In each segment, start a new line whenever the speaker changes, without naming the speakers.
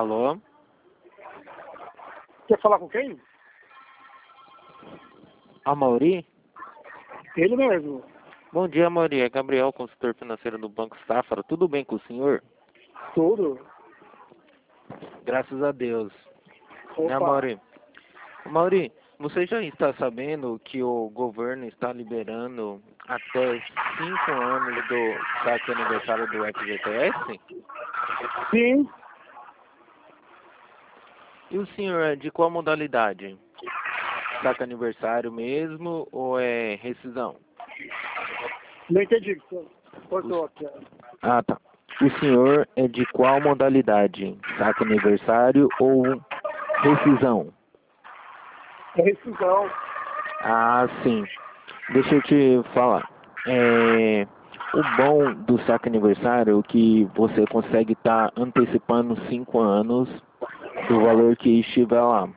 Alô?
Quer falar com quem?
Amaury?
Ele mesmo.
Bom dia, Amaury. É Gabriel, consultor financeiro do Banco Safra. Tudo bem com o senhor?
Tudo.
Graças a Deus. Né,
Opa.
Amaury? Amaury, você já está sabendo que o governo está liberando até 5 anos do saque aniversário do FGTS?
Sim.
E o senhor é de qual modalidade? Saque aniversário mesmo ou é rescisão?
Não entendi. Cortou aqui.
Ah, tá. O senhor é de qual modalidade? Saque aniversário ou rescisão?
É rescisão.
Ah, sim. Deixa eu te falar. O bom do saque aniversário é que você consegue estar antecipando 5 anos do valor que estiver lá.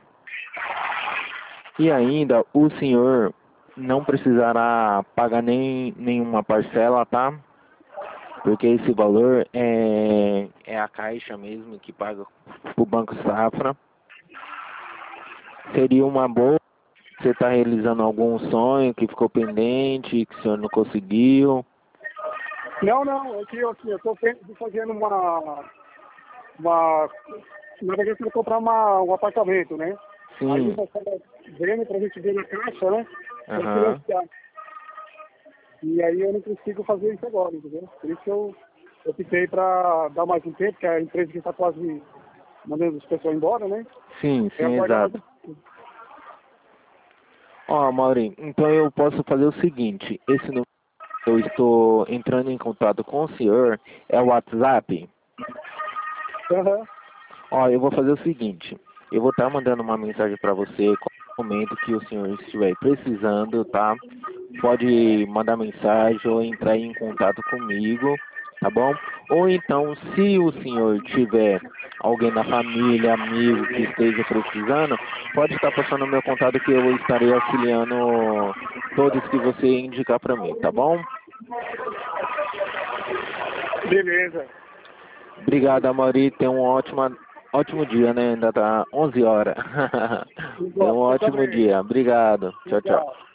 E ainda o senhor não precisará pagar nenhuma parcela, tá? Porque esse valor é a Caixa mesmo que paga o Banco Safra. Seria uma boa. Você está realizando algum sonho que ficou pendente, que o senhor não conseguiu?
Não. Eu estou fazendo uma... Na verdade, eu quero comprar um apartamento, né? Aí
Sim.
eu estava vendo pra gente ver na caixa, né? Pra
Aham.
financiar. E aí eu não consigo fazer isso agora, entendeu? Por isso que eu optei para dar mais um tempo, que a empresa já está quase mandando as pessoas embora, né?
Sim,
Eu
sim,
aguardar mais
exato.
um pouco.
Ó, Maurinho, então eu posso fazer o seguinte. Esse número que eu estou entrando em contato com o senhor é o WhatsApp.
Aham.
Ó, eu vou fazer o seguinte. Eu vou estar mandando uma mensagem para você com o momento que o senhor estiver precisando, tá? Pode mandar mensagem ou entrar em contato comigo, tá bom? Ou então, se o senhor tiver alguém da família, amigo que esteja precisando, pode estar passando o meu contato que eu estarei auxiliando todos que você indicar para mim, tá bom?
Beleza.
Obrigado, Amaury. Tenha um ótimo dia, né? Ainda tá 11 horas. Tenha um
Igual, você
ótimo
também.
dia. Obrigado. Tchau, tchau.
Legal.